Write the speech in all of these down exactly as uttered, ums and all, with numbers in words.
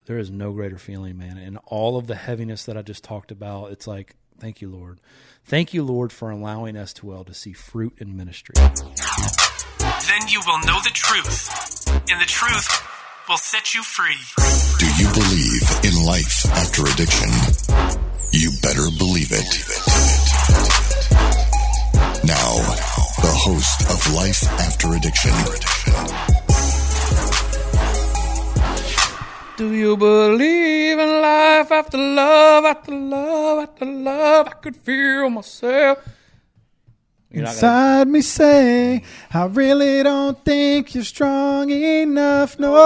There is no greater feeling, man. And all of the heaviness that I just talked about, it's like, thank you, Lord. Thank you, Lord, for allowing S two L to see fruit in ministry. Then you will know the truth, and the truth will set you free. Do you believe in life after addiction? You better believe it. Now, the host of Life After Addiction. Do you believe in life after love, after love, after love? I could feel myself. You're Inside gonna... me say, I really don't think you're strong enough. No.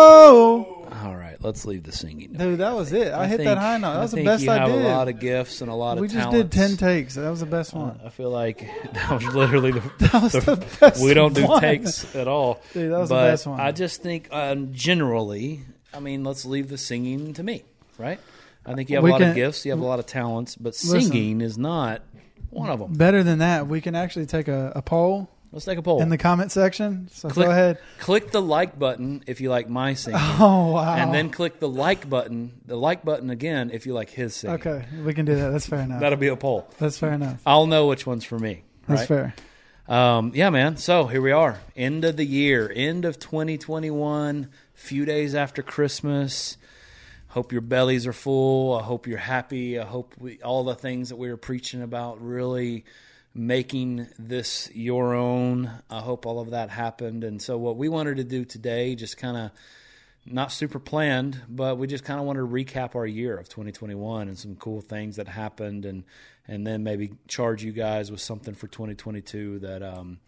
All right, let's leave the singing. Dude, that was it. I, I hit think, that high note. That was I the best you I have did. A lot of gifts and a lot of we talents. We just did ten takes. That was the best one. Uh, I feel like that was literally the, that was the, the best we don't do one. takes at all. Dude, that was but the best one. I just think um, generally, I mean, let's leave the singing to me, right? I think you have we a lot can, of gifts, you have a lot of talents, but listen, singing is not one of them. Better than that, we can actually take a, a poll. Let's take a poll. In the comment section. So click, go ahead. Click the like button if you like my singing. Oh, wow. And then click the like button, the like button again if you like his singing. Okay, we can do that. That's fair enough. That'll be a poll. That's fair enough. I'll know which one's for me. That's right? fair. Um, yeah, man. So here we are. End of the year. End of twenty twenty-one. Few days after Christmas. Hope your bellies are full. I hope you're happy. I hope we, all the things that we were preaching about really making this your own. I hope all of that happened. And so what we wanted to do today, just kind of not super planned, but we just kind of wanted to recap our year of twenty twenty-one and some cool things that happened, and and then maybe charge you guys with something for twenty twenty-two that um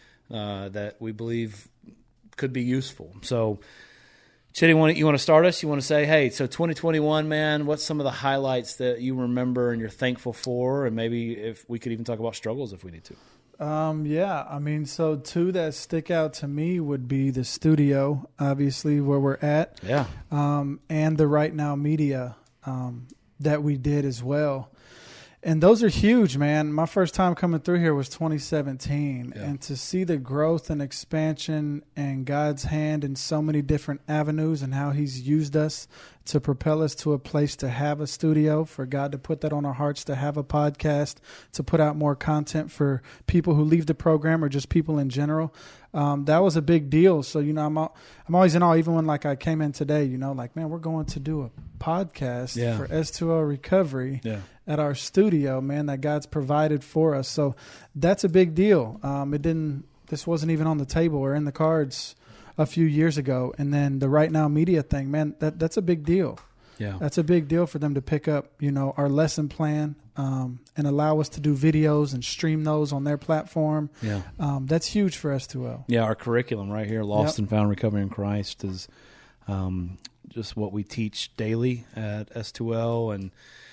uh, that we believe could be useful. So Chitty, you want to start us? You want to say, hey, so twenty twenty-one, man, what's some of the highlights that you remember and you're thankful for? And maybe if we could even talk about struggles if we need to. Um, yeah, I mean, so two that stick out to me would be the studio, obviously, where we're at. Yeah. Um, and the Right Now Media um, that we did as well. And those are huge, man. My first time coming through here was twenty seventeen. Yeah. And to see the growth and expansion and God's hand in so many different avenues and how he's used us to propel us to a place to have a studio, for God to put that on our hearts, to have a podcast, to put out more content for people who leave the program or just people in general. Um, that was a big deal. So, you know, I'm all, I'm always in awe, even when like I came in today, you know, like, man, we're going to do a podcast yeah. for S two L Recovery yeah. at our studio, man, that God's provided for us. So that's a big deal. Um, it didn't, this wasn't even on the table or in the cards a few years ago. And then the Right Now Media thing, man, that that's a big deal. Yeah. That's a big deal for them to pick up, you know, our lesson plan um, and allow us to do videos and stream those on their platform. Yeah. Um, that's huge for S two L. Yeah, our curriculum right here, Lost yep. and Found Recovery in Christ, is um, just what we teach daily at S two L, and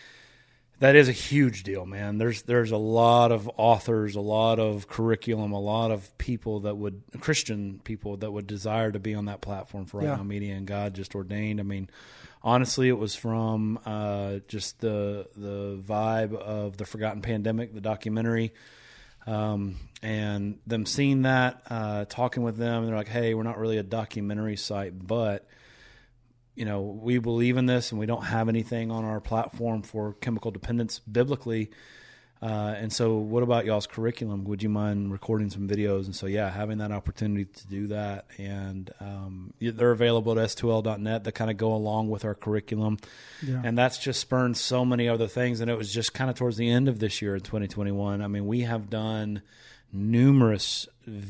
that is a huge deal, man. There's there's a lot of authors, a lot of curriculum, a lot of people that would, Christian people that would desire to be on that platform for Right yeah. Now Media, and God just ordained. I mean, honestly, it was from uh, just the the vibe of The Forgotten Pandemic, the documentary, um, and them seeing that, uh, talking with them, and they're like, hey, we're not really a documentary site, but you know, we believe in this, and we don't have anything on our platform for chemical dependence biblically. Uh, and so what about y'all's curriculum? Would you mind recording some videos? And so, yeah, having that opportunity to do that. And um, they're available at S two L dot net that kind of go along with our curriculum. Yeah. And that's just spurned so many other things. And it was just kind of towards the end of this year in twenty twenty-one. I mean, we have done numerous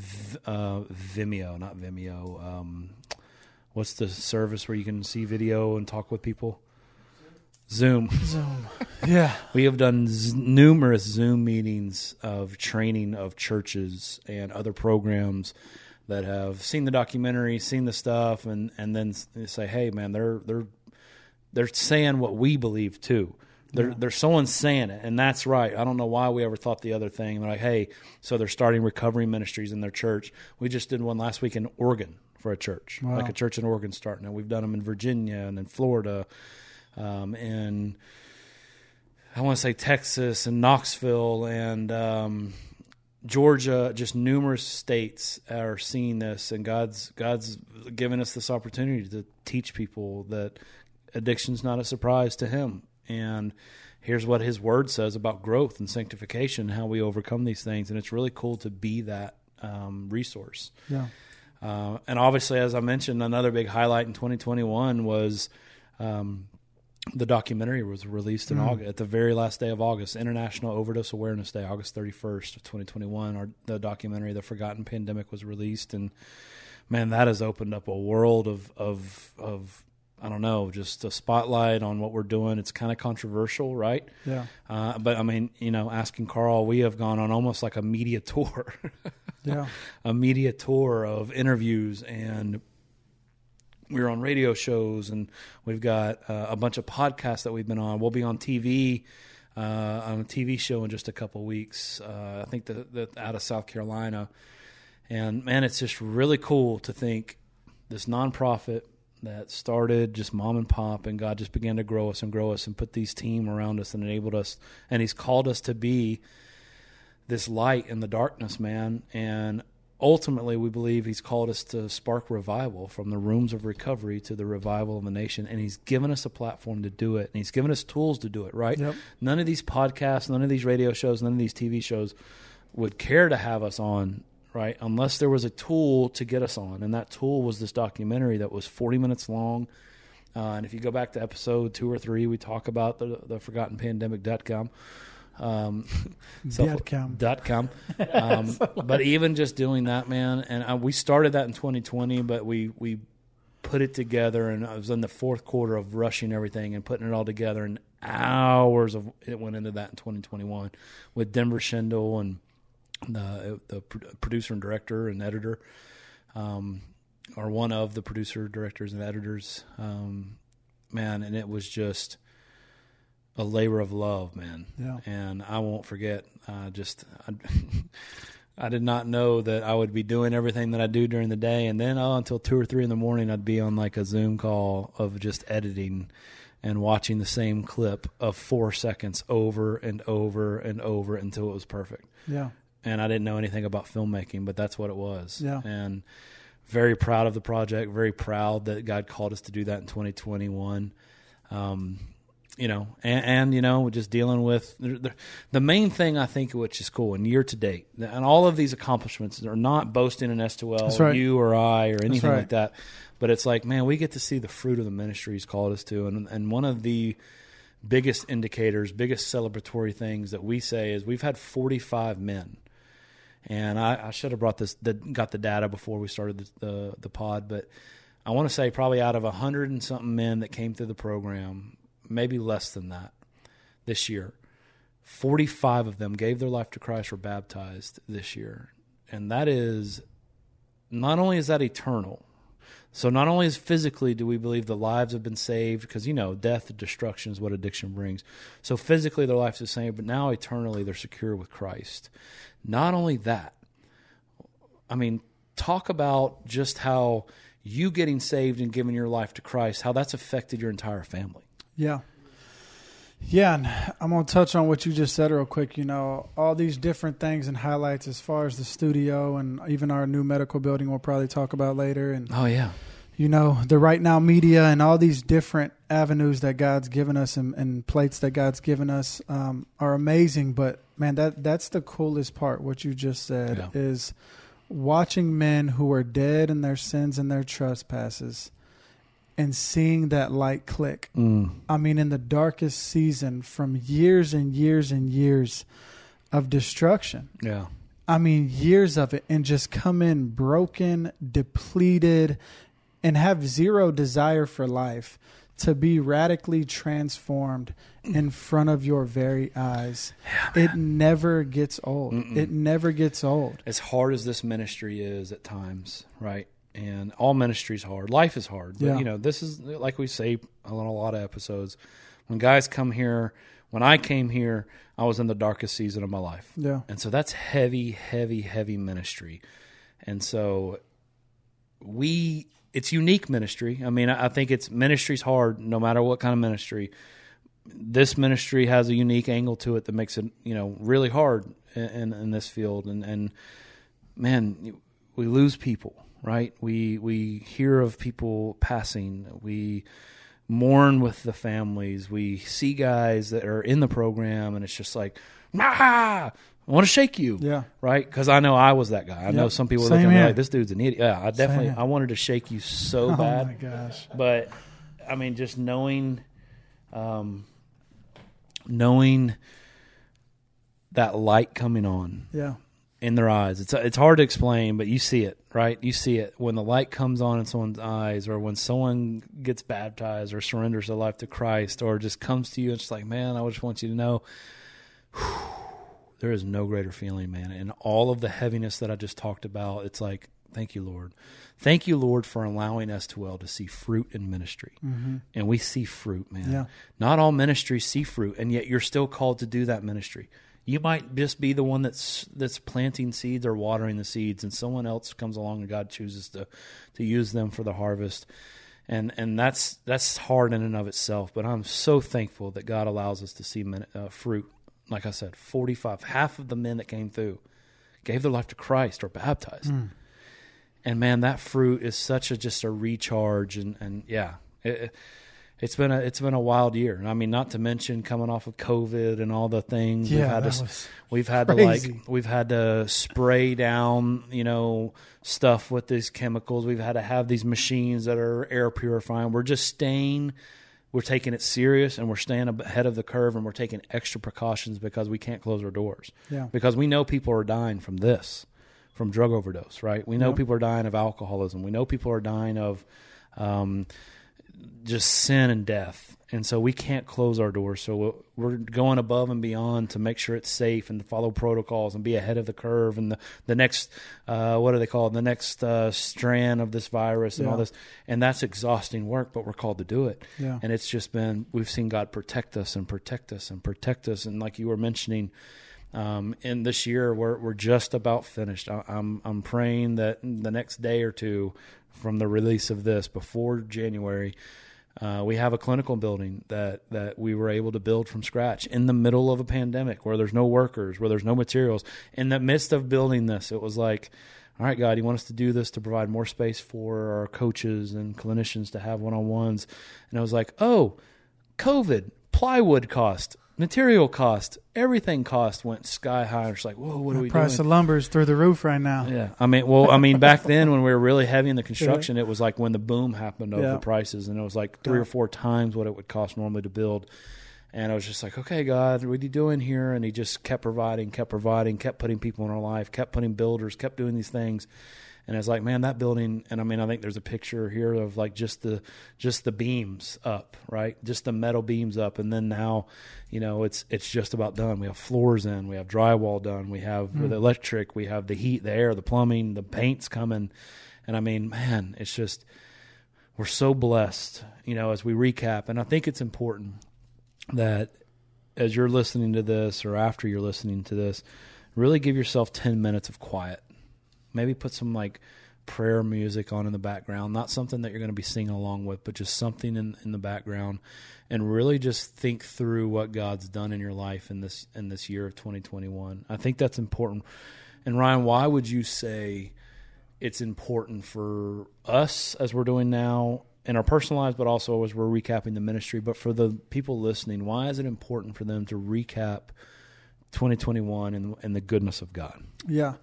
uh, Vimeo, not Vimeo, um what's the service where you can see video and talk with people? Zoom. Zoom. Yeah. We have done z- numerous Zoom meetings of training of churches and other programs that have seen the documentary, seen the stuff, and, and then say, hey, man, they're they're they're saying what we believe too. They're, yeah. There's someone saying it, and that's right. I don't know why we ever thought the other thing. They're like, hey, so they're starting recovery ministries in their church. We just did one last week in Oregon for a church, wow. like a church in Oregon starting. Now we've done them in Virginia and in Florida, um, and I want to say Texas and Knoxville and um, Georgia. Just numerous states are seeing this, and God's God's given us this opportunity to teach people that addiction's not a surprise to him. And here's what his word says about growth and sanctification, how we overcome these things. And it's really cool to be that um, resource. Yeah. Uh, and obviously, as I mentioned, another big highlight in twenty twenty-one was um, the documentary was released in mm. August, at the very last day of August, International Overdose Awareness Day, August thirty-first of twenty twenty-one. Our, the documentary, The Forgotten Pandemic, was released. And, man, that has opened up a world of, of, of I don't know, just a spotlight on what we're doing. It's kind of controversial, right? Yeah. Uh, but, I mean, you know, asking Carl, we have gone on almost like a media tour. Yeah. A media tour of interviews, and we're on radio shows, and we've got uh, a bunch of podcasts that we've been on. We'll be on T V, uh, on a T V show in just a couple of weeks. Uh, I think that that out of South Carolina. And, man, it's just really cool to think this nonprofit that started just mom and pop, and God just began to grow us and grow us and put these team around us and enabled us. And he's called us to be this light in the darkness, man. And ultimately, we believe he's called us to spark revival from the rooms of recovery to the revival of a nation. And he's given us a platform to do it. And he's given us tools to do it, right? Yep. None of these podcasts, none of these radio shows, none of these T V shows would care to have us on, right, unless there was a tool to get us on. And that tool was this documentary that was forty minutes long. Uh, and if you go back to episode two or three, we talk about the, the forgotten pandemic dot com. Um, so, dot com. Dot com. Um, but even just doing that, man, and I, we started that in twenty twenty, but we, we put it together, and I was in the fourth quarter of rushing everything and putting it all together, and hours of it went into that in twenty twenty-one with Denver Schindel and the the producer and director and editor, um, or one of the producer, directors, and editors, um, man, and it was just a labor of love, man. Yeah. And I won't forget, uh, just, I, I did not know that I would be doing everything that I do during the day. And then, oh, until two or three in the morning, I'd be on like a Zoom call of just editing and watching the same clip of four seconds over and over and over until it was perfect. Yeah. And I didn't know anything about filmmaking, but that's what it was. Yeah. And very proud of the project, very proud that God called us to do that in twenty twenty-one. Um, You know, and, and, you know, just dealing with the, the main thing, I think, which is cool, and year to date, and all of these accomplishments are not boasting in S two L, right. you or I, or anything right. like that. But it's like, man, we get to see the fruit of the ministry he's called us to. And, and one of the biggest indicators, biggest celebratory things that we say is we've had forty-five men. And I, I should have brought this, the, got the data before we started the, the, the pod, but I want to say probably out of a hundred and something men that came through the program, maybe less than that this year, forty-five of them gave their life to Christ, were baptized this year. And that is, not only is that eternal, so not only is physically do we believe the lives have been saved, because, you know, death and destruction is what addiction brings. So physically their lives are saved, but now eternally they're secure with Christ. Not only that, I mean, talk about just how you getting saved and giving your life to Christ, how that's affected your entire family. Yeah. Yeah, and I'm going to touch on what you just said real quick. You know, all these different things and highlights as far as the studio and even our new medical building we'll probably talk about later. And oh, yeah. You know, the Right Now media and all these different avenues that God's given us and, and plates that God's given us um, are amazing. But, man, that that's the coolest part, what you just said, yeah. is watching men who are dead in their sins and their trespasses and seeing that light click. Mm. I mean, in the darkest season from years and years and years of destruction. Yeah. I mean, years of it, and just come in broken, depleted, and have zero desire for life, to be radically transformed in front of your very eyes. Yeah, it never gets old. Mm-mm. It never gets old. As hard as this ministry is at times, right? And all ministry is hard. Life is hard. But, yeah. you know, this is, like we say on a lot of episodes, when guys come here, when I came here, I was in the darkest season of my life. Yeah. And so that's heavy, heavy, heavy ministry. And so we, it's unique ministry. I mean, I think it's ministry's hard no matter what kind of ministry. This ministry has a unique angle to it that makes it, you know, really hard in, in, in this field. And, and, man, we lose people. Right, we we hear of people passing. We mourn with the families. We see guys that are in the program, and it's just like, ah, I want to shake you. Yeah. Right? Because I know I was that guy. I Yep. know some people Same look at me here. like, this dude's an idiot. Yeah, I definitely, here. I wanted to shake you so Oh bad. my gosh. But, I mean, just knowing, um, knowing that light coming on Yeah. in their eyes. It's it's hard to explain, but you see it, right? You see it when the light comes on in someone's eyes, or when someone gets baptized or surrenders their life to Christ, or just comes to you and it's like, man, I just want you to know, whew, there is no greater feeling, man. And all of the heaviness that I just talked about, it's like, thank you, Lord. Thank you, Lord, for allowing us to well to see fruit in ministry. Mm-hmm. And we see fruit, man. Yeah. Not all ministries see fruit, and yet you're still called to do that ministry. You might just be the one that's that's planting seeds or watering the seeds, and someone else comes along and God chooses to to use them for the harvest. And and that's that's hard in and of itself, but I'm so thankful that God allows us to see men, uh, fruit. Like I said, forty-five, half of the men that came through gave their life to Christ or baptized. Mm. And man, that fruit is such a just a recharge, and, and yeah, it, it's been a it's been a wild year. And I mean, not to mention coming off of COVID and all the things Yeah, we've had that to was we've had crazy. to like we've had to spray down, you know, stuff with these chemicals. We've had to have these machines that are air purifying. We're just staying. We're taking it serious, and we're staying ahead of the curve, and we're taking extra precautions because we can't close our doors. Yeah. Because we know people are dying from this, from drug overdose, right? We know Yep. people are dying of alcoholism. We know people are dying of um, just sin and death. And so we can't close our doors. So we're going above and beyond to make sure it's safe and to follow protocols and be ahead of the curve and the, the next, uh, what do they call it? The next uh, strand of this virus and Yeah. all this. And that's exhausting work, but we're called to do it. Yeah. And it's just been, we've seen God protect us and protect us and protect us. And like you were mentioning, um, in this year, we're, we're just about finished. I, I'm, I'm praying that the next day or two from the release of this before January, Uh, we have a clinical building that, that we were able to build from scratch in the middle of a pandemic where there's no workers, where there's no materials. In the midst of building this, it was like, all right, God, you want us to do this to provide more space for our coaches and clinicians to have one-on-ones. And I was like, oh, COVID, plywood cost, material cost, everything cost went sky high. It's like, whoa, what are The we price doing? of lumber is through the roof right now. Yeah, I mean, well, I mean, back then when we were really heavy in the construction, it was like when the boom happened of Yeah. the prices, and it was like three Yeah. or four times what it would cost normally to build. And I was just like, okay, God, what are you doing here? And he just kept providing, kept providing, kept putting people in our life, kept putting builders, kept doing these things. And I was like, man, that building, and I mean, I think there's a picture here of like just the just the beams up, right? Just the metal beams up. And then now, you know, it's it's just about done. We have floors in, we have drywall done, we have Mm. the electric, we have the heat, the air, the plumbing, the paint's coming. And I mean, man, it's just, we're so blessed, you know, as we recap. And I think it's important that as you're listening to this or after you're listening to this, really give yourself ten minutes of quiet. Maybe put some like prayer music on in the background, not something that you're going to be singing along with, but just something in, in the background, and really just think through what God's done in your life in this in this year of twenty twenty-one. I think that's important. And Ryan, why would you say it's important for us as we're doing now in our personal lives, but also as we're recapping the ministry, but for the people listening, why is it important for them to recap twenty twenty-one and, and the goodness of God? Yeah.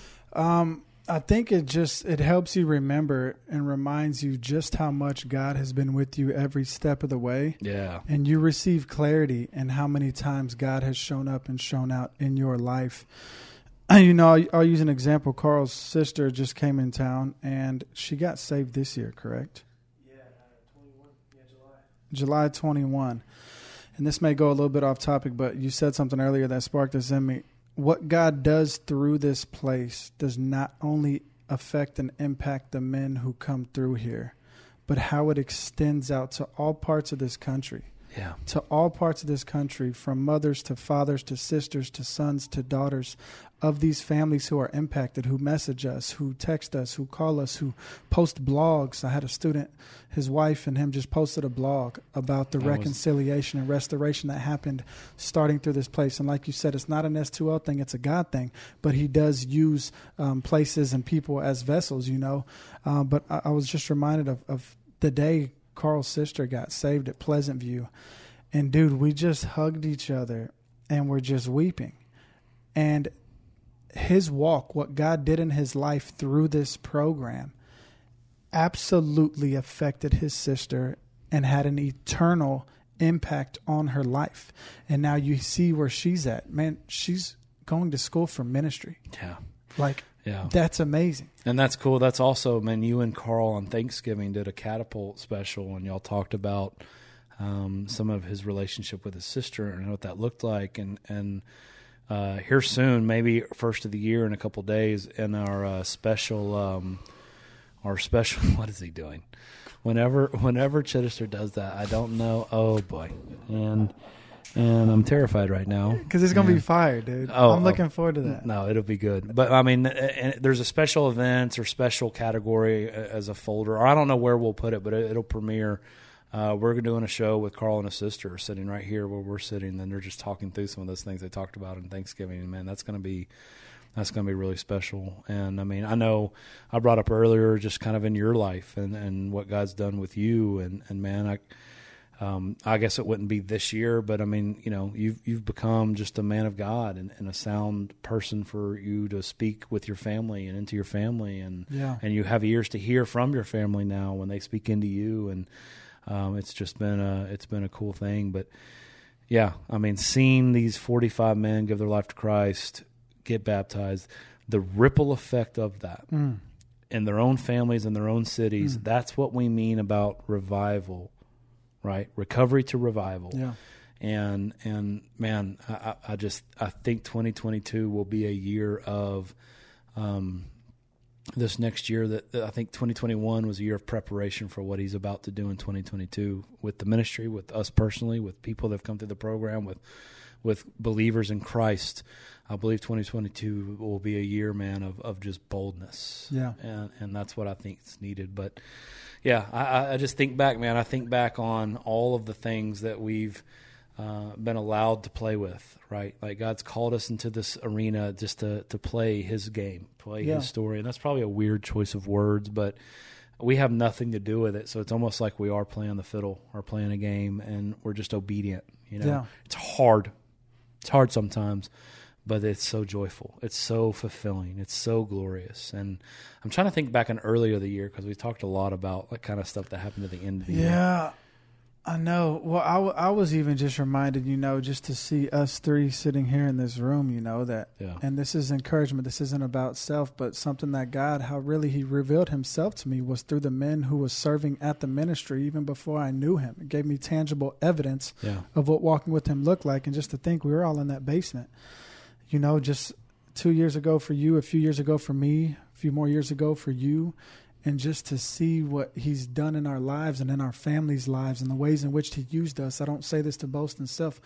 Um, I think it just, it helps you remember and reminds you just how much God has been with you every step of the way. Yeah. And you receive clarity in how many times God has shown up and shown out in your life. You know, I'll, I'll use an example. Carl's sister just came in town and she got saved this year, correct? Yeah, twenty-one. Yeah, July. July twenty-one. And this may go a little bit off topic, but you said something earlier that sparked this in me. What God does through this place does not only affect and impact the men who come through here, but how it extends out to all parts of this country. Yeah. To all parts of this country, from mothers to fathers to sisters to sons to daughters of these families who are impacted, who message us, who text us, who call us, who post blogs. I had a student, his wife and him just posted a blog about the That was- reconciliation and restoration that happened starting through this place. And like you said, it's not an S two L thing, it's a God thing. But he does use um, places and people as vessels, you know. Uh, but I, I was just reminded of, of the day Carl's sister got saved at Pleasant View. And, dude, we just hugged each other and we're just weeping. And his walk, what God did in his life through this program, absolutely affected his sister and had an eternal impact on her life. And now you see where she's at. Man, she's going to school for ministry. Yeah. Like, yeah, that's amazing. And that's cool. That's also, man, you and Carl on Thanksgiving did a catapult special, and y'all talked about um, some of his relationship with his sister and what that looked like. And, and uh, here soon, maybe first of the year in a couple days, in our uh, special, um, our special, what is he doing? Whenever, whenever Chittister does that, I don't know. Oh boy. And, And I'm terrified right now. Because it's going to be fire, dude. Oh, I'm looking oh, forward to that. No, it'll be good. But, I mean, and there's a special events or special category as a folder. Or I don't know where we'll put it, but it'll premiere. Uh, we're doing a show with Carl and his sister sitting right here where we're sitting, and they're just talking through some of those things they talked about in Thanksgiving. And, man, that's going to be that's going to be really special. And, I mean, I know I brought up earlier just kind of in your life and, and what God's done with you. And, and man, I – Um, I guess it wouldn't be this year, but I mean, you know, you've you've become just a man of God and, and a sound person for you to speak with your family and into your family, and yeah. and you have ears to hear from your family now when they speak into you, and um, it's just been a it's been a cool thing. But yeah, I mean, seeing these forty-five men give their life to Christ, get baptized, the ripple effect of that mm. in their own families and their own cities, mm. that's what we mean about revival. Right, recovery to revival, yeah, and and man, I, I just I think twenty twenty-two will be a year of, um, this next year that, that I think twenty twenty-one was a year of preparation for what he's about to do in twenty twenty-two with the ministry, with us personally, with people that have come through the program, with with believers in Christ. I believe twenty twenty-two will be a year, man, of, of just boldness. Yeah, and and that's what I think is needed, but. Yeah, I, I just think back, man. I think back on all of the things that we've uh, been allowed to play with, right? Like God's called us into this arena just to, to play His game, play yeah. His story. And that's probably a weird choice of words, but we have nothing to do with it. So it's almost like we are playing the fiddle or playing a game, and we're just obedient. You know, yeah. It's hard. It's hard sometimes. But it's so joyful. It's so fulfilling. It's so glorious. And I'm trying to think back on earlier the year because we talked a lot about that kind of stuff that happened at the end of the yeah, year. Yeah, I know. Well, I, w- I was even just reminded, you know, just to see us three sitting here in this room, you know, that, yeah. and this is encouragement. This isn't about self, but something that God, how really He revealed Himself to me was through the men who was serving at the ministry even before I knew Him. It gave me tangible evidence yeah. of what walking with Him looked like. And just to think we were all in that basement. You know, just two years ago for you, a few years ago for me, a few more years ago for you, and just to see what He's done in our lives and in our families' lives and the ways in which He used us. I don't say this to boast in self.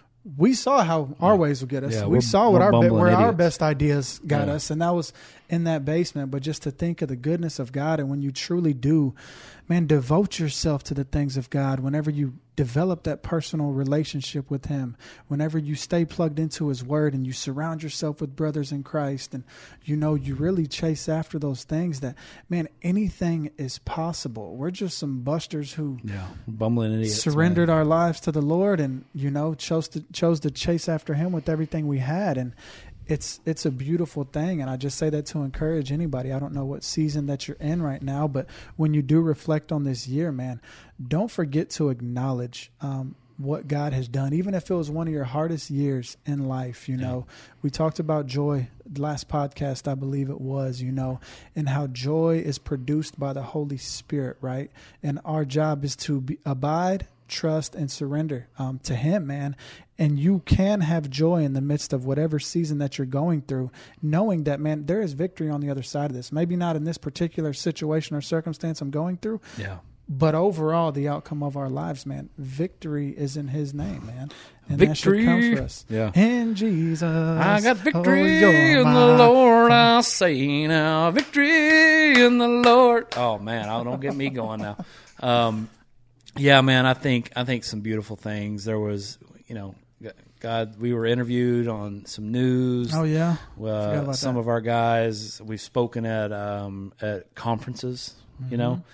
We saw how our ways would get us. Yeah, we saw what our be- where idiots. our best ideas got yeah. us, and that was in that basement. But just to think of the goodness of God, and when you truly do, man, devote yourself to the things of God. Whenever you develop that personal relationship with Him, whenever you stay plugged into His Word and you surround yourself with brothers in Christ, and you know you really chase after those things, that man, anything is possible. We're just some busters who yeah, bumbling idiots, surrendered man. our lives to the Lord, and you know chose to chose to chase after Him with everything we had, and it's it's a beautiful thing. And I just say that to encourage anybody. I don't know what season that you're in right now, but when you do reflect on this year, man, don't forget to acknowledge um, what God has done, even if it was one of your hardest years in life. You know, yeah. We talked about joy last podcast, I believe it was, you know, and how joy is produced by the Holy Spirit, right? And our job is to be, abide, trust, and surrender um, to Him, man. And you can have joy in the midst of whatever season that you're going through, knowing that, man, there is victory on the other side of this. Maybe not in this particular situation or circumstance I'm going through, yeah. but overall, the outcome of our lives, man, victory is in His name, man. And victory. That should come for us. Yeah. In Jesus. I got victory oh, in my. the Lord, I say now. Victory in the Lord. Oh, man, oh, don't get me going now. Um, yeah, man, I think I think some beautiful things. There was, you know, God, we were interviewed on some news. Oh, yeah? Uh, some that. of our guys, we've spoken at um, at conferences, mm-hmm. you know.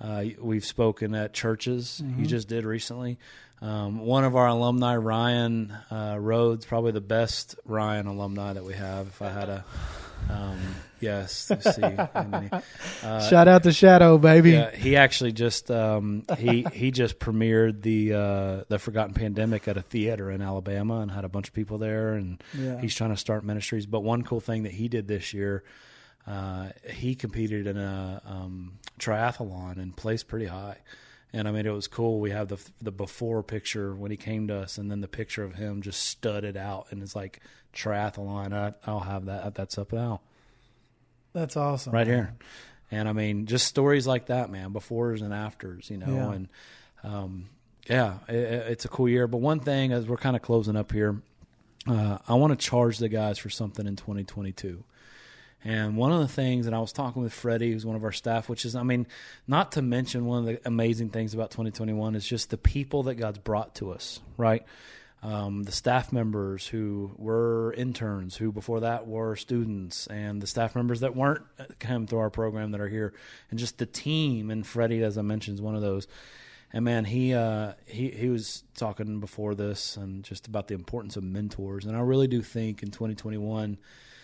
Uh, we've spoken at churches. Mm-hmm. You just did recently. Um, one of our alumni, Ryan uh, Rhodes, probably the best Ryan alumni that we have. If I had a, um, yes, let's see. how many. Uh, Shout out to Shadow, baby. Yeah, he actually just um, he he just premiered the uh, the Forgotten Pandemic at a theater in Alabama and had a bunch of people there, and Yeah. he's trying to start ministries. But one cool thing that he did this year, uh, he competed in a um, triathlon and placed pretty high. And I mean, it was cool. We have the the before picture when he came to us, and then the picture of him just studded out, and it's like triathlon. I, I'll have that. That's up now, That's awesome. right here. And I mean, just stories like that, man. Befores and afters, you know. Yeah. And um, yeah, it, it's a cool year. But one thing, as we're kind of closing up here, uh, I want to charge the guys for something in twenty twenty-two. And one of the things, and I was talking with Freddie, who's one of our staff, which is, I mean, not to mention one of the amazing things about twenty twenty-one is just the people that God's brought to us, right? Um, the staff members who were interns, who before that were students, and the staff members that weren't come through our program that are here, and just the team. And Freddie, as I mentioned, is one of those. And man, he uh, he he was talking before this and just about the importance of mentors. And I really do think in twenty twenty-one,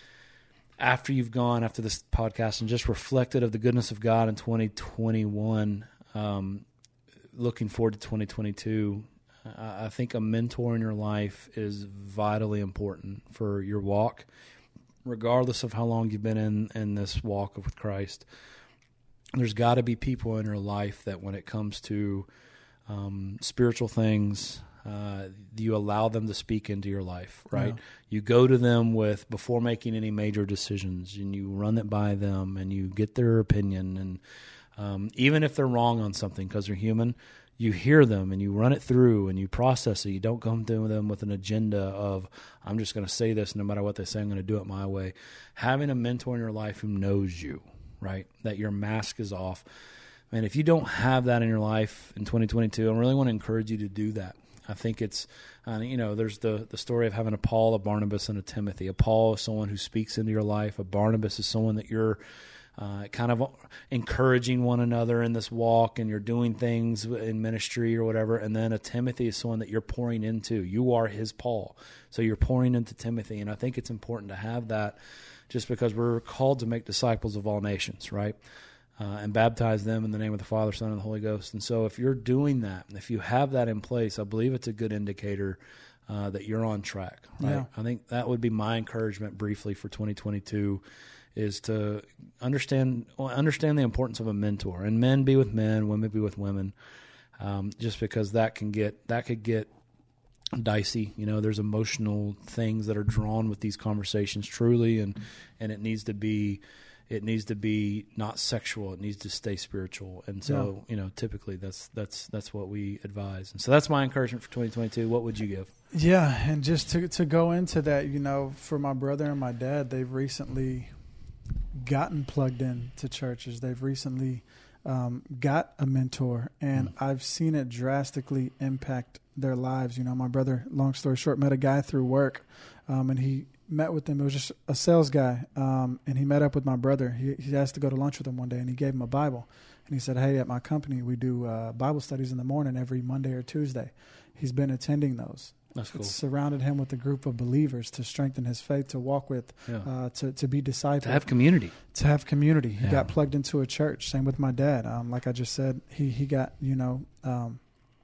after you've gone after this podcast and just reflected of the goodness of God in twenty twenty-one, um, looking forward to twenty twenty-two, I, I think a mentor in your life is vitally important for your walk, regardless of how long you've been in, in this walk with Christ. There's got to be people in your life that when it comes to um, spiritual things, Uh, you allow them to speak into your life, right? Yeah. You go to them with before making any major decisions, and you run it by them, and you get their opinion. And um, even if they're wrong on something, because they're human, you hear them and you run it through and you process it. You don't come to them with an agenda of, I'm just going to say this no matter what they say, I'm going to do it my way. Having a mentor in your life who knows you, right? That your mask is off. And if you don't have that in your life in twenty twenty-two, I really want to encourage you to do that. I think it's, uh, you know, there's the, the story of having a Paul, a Barnabas, and a Timothy. A Paul is someone who speaks into your life. A Barnabas is someone that you're uh, kind of encouraging one another in this walk, and you're doing things in ministry or whatever. And then a Timothy is someone that you're pouring into. You are his Paul. So you're pouring into Timothy. And I think it's important to have that just because we're called to make disciples of all nations, right? Uh, and baptize them in the name of the Father, Son, and the Holy Ghost. And so if you're doing that, if you have that in place, I believe it's a good indicator uh, that you're on track. Right? Yeah. I think that would be my encouragement briefly for twenty twenty-two is to understand well, understand the importance of a mentor. And men be with men, women be with women, um, just because that can get that could get dicey. You know, there's emotional things that are drawn with these conversations truly, and, and it needs to be It needs to be not sexual. It needs to stay spiritual. And so, Yeah. you know, typically that's that's that's what we advise. And so that's my encouragement for twenty twenty-two. What would you give? Yeah, and just to to go into that, you know, for my brother and my dad, they've recently gotten plugged in to churches. They've recently um, got a mentor, and mm. I've seen it drastically impact their lives. You know, my brother, long story short, met a guy through work, um, and he met with him. It was just a sales guy, um, and he met up with my brother. He, he asked to go to lunch with him one day, and he gave him a Bible. And he said, hey, at my company, we do uh, Bible studies in the morning every Monday or Tuesday. He's been attending those. That's cool. It surrounded him with a group of believers to strengthen his faith, to walk with, Yeah. uh, to, to be discipled. To have community. To have community. He Yeah. got plugged into a church. Same with my dad. Um, like I just said, he, he got, you know, um,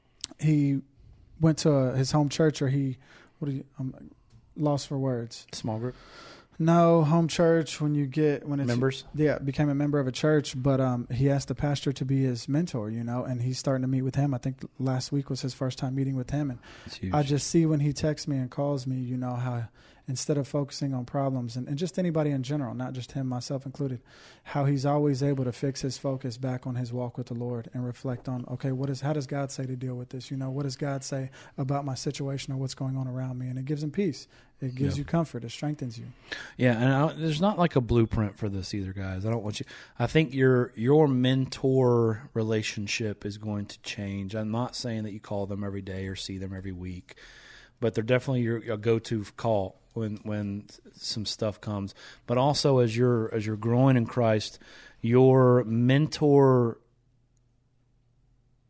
he went to a, his home church, or he, what do you, I'm lost for words. Small group. No, home church, when you get, when it's Members? Yeah, became a member of a church, but um, he asked the pastor to be his mentor, you know, and he's starting to meet with him. I think last week was his first time meeting with him. And That's huge. I just see when he texts me and calls me, you know, how instead of focusing on problems, and, and just anybody in general, not just him, myself included, how he's always able to fix his focus back on his walk with the Lord and reflect on, okay, what is, how does God say to deal with this? You know, what does God say about my situation or what's going on around me? And it gives him peace. It gives Yeah. you comfort. It strengthens you. Yeah, and I, there's not like a blueprint for this either, guys. I don't want you. I think your your mentor relationship is going to change. I'm not saying that you call them every day or see them every week, but they're definitely your, your go-to call when when some stuff comes. But also as you're as you're growing in Christ, your mentor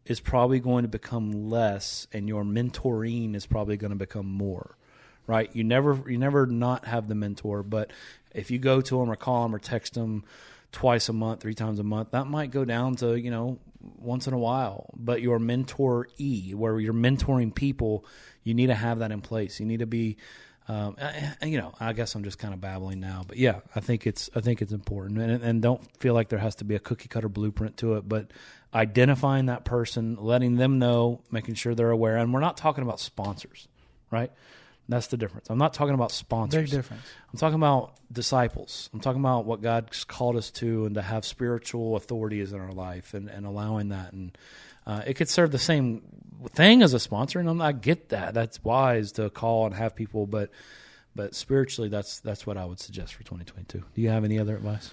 is probably going to become less, and your mentoring is probably going to become more, right? You never you never not have the mentor, but if you go to them or call them or text them twice a month, three times a month, that might go down to, you know, once in a while. But your mentoree, where you're mentoring people, you need to have that in place. You need to be, um, and, you know, I guess I'm just kind of babbling now, but yeah, I think it's I think it's important, and and don't feel like there has to be a cookie cutter blueprint to it, but identifying that person, letting them know, making sure they're aware, and we're not talking about sponsors, right? That's the difference. I'm not talking about sponsors. Big difference. I'm talking about disciples. I'm talking about what God's called us to, and to have spiritual authorities in our life, and, and allowing that. And uh, it could serve the same thing as a sponsor, and I'm, I get that. That's wise to call and have people, but but spiritually, that's that's what I would suggest for twenty twenty-two. Do you have any other advice?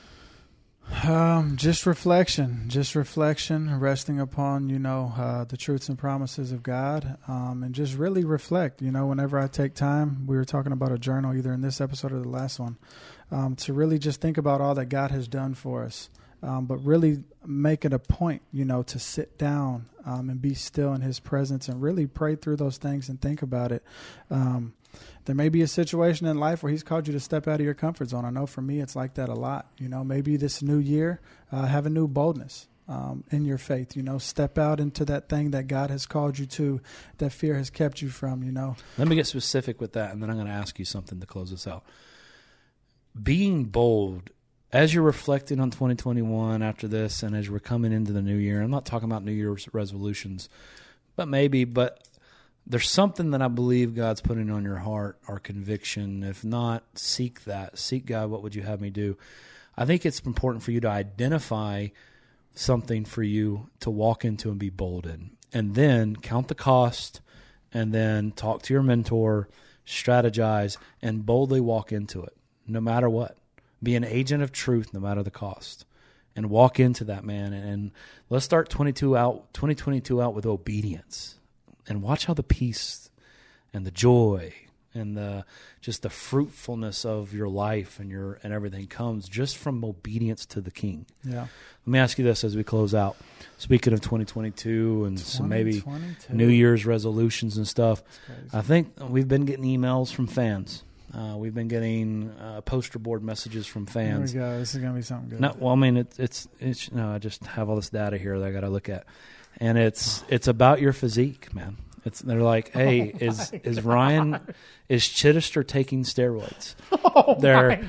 Um, just reflection, just reflection, resting upon, you know, uh, the truths and promises of God, um, and just really reflect, you know, whenever I take time, we were talking about a journal either in this episode or the last one, um, to really just think about all that God has done for us, um, but really make it a point, you know, to sit down, um, and be still in his presence and really pray through those things and think about it. Um, There may be a situation in life where he's called you to step out of your comfort zone. I know for me, it's like that a lot. You know, maybe this new year, uh, have a new boldness um, in your faith. You know, step out into that thing that God has called you to, that fear has kept you from, you know. Let me get specific with that, and then I'm going to ask you something to close this out. Being bold, as you're reflecting on twenty twenty-one after this, and as we're coming into the new year, I'm not talking about New Year's resolutions, but maybe, but there's something that I believe God's putting on your heart, or conviction. If not, seek that. Seek God, what would you have me do? I think it's important for you to identify something for you to walk into and be bold in. And then count the cost, and then talk to your mentor, strategize, and boldly walk into it, no matter what. Be an agent of truth no matter the cost. And walk into that, man. And, and let's start twenty-two out, twenty twenty-two out with obedience. And watch how the peace and the joy and the just the fruitfulness of your life and your and everything comes just from obedience to the King. Yeah. Let me ask you this as we close out. Speaking of twenty twenty-two and some maybe New Year's resolutions and stuff, I think we've been getting emails from fans. Uh, we've been getting uh, poster board messages from fans. Here we go. This is gonna be something good. No, well, I mean, it, it's it's. No, I just have all this data here that I got to look at. And it's it's about your physique, man. It's they're like, hey, oh is is God. Ryan is Chittister taking steroids? Oh they're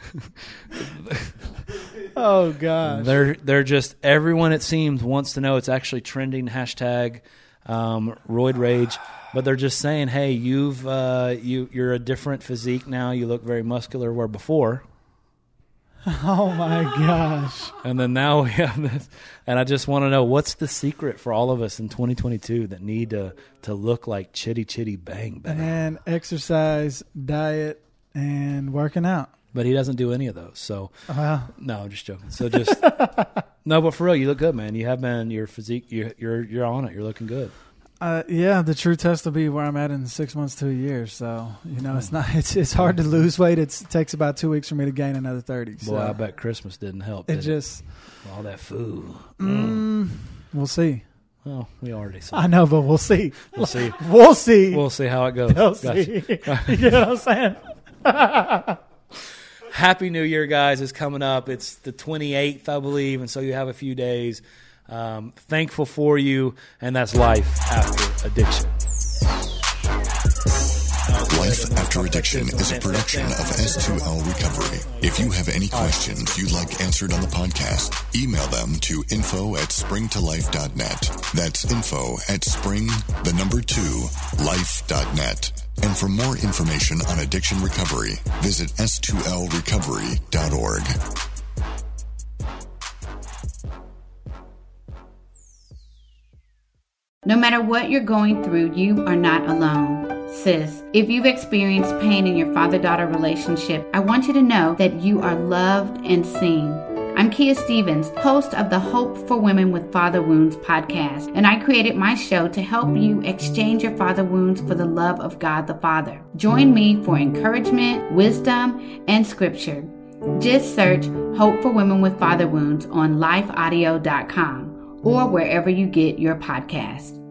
oh gosh. They're they're just everyone it seems wants to know. It's actually trending hashtag um, roid rage, but they're just saying, hey, you've uh, you you're a different physique now. You look very muscular where before. Oh my gosh. And then now we have this, and I just want to know, what's the secret for all of us in twenty twenty-two that need to, to look like Chitty Chitty Bang Bang? And exercise, diet, and working out. But he doesn't do any of those. So, uh, no, I'm just joking. So just, no, but for real, you look good, man. You have been, your physique, you're, you're, you're on it. You're looking good. Uh, yeah, the true test will be where I'm at in six months to a year. So, you know, it's not, it's it's hard to lose weight. It's, it takes about two weeks for me to gain another thirty. So. Boy, I bet Christmas didn't help. Did it just. It? All that food. Mm, we'll see. Well, we already saw. I know, but we'll see. We'll see. We'll see. We'll see how it goes. We'll gotcha. see. You know what I'm saying? Happy New Year, guys, is coming up. It's the twenty-eighth, I believe, and so you have a few days. Um, thankful for you, and that's Life After Addiction. Life After Addiction is a production of S two L Recovery. If you have any questions you'd like answered on the podcast, email them to info at spring to life dot net. That's info at spring, the number two, life dot net. And for more information on addiction recovery, visit S two L recovery dot org. No matter what you're going through, you are not alone. Sis, if you've experienced pain in your father-daughter relationship, I want you to know that you are loved and seen. I'm Kia Stevens, host of the Hope for Women with Father Wounds podcast, and I created my show to help you exchange your father wounds for the love of God the Father. Join me for encouragement, wisdom, and scripture. Just search Hope for Women with Father Wounds on life audio dot com. or wherever you get your podcast.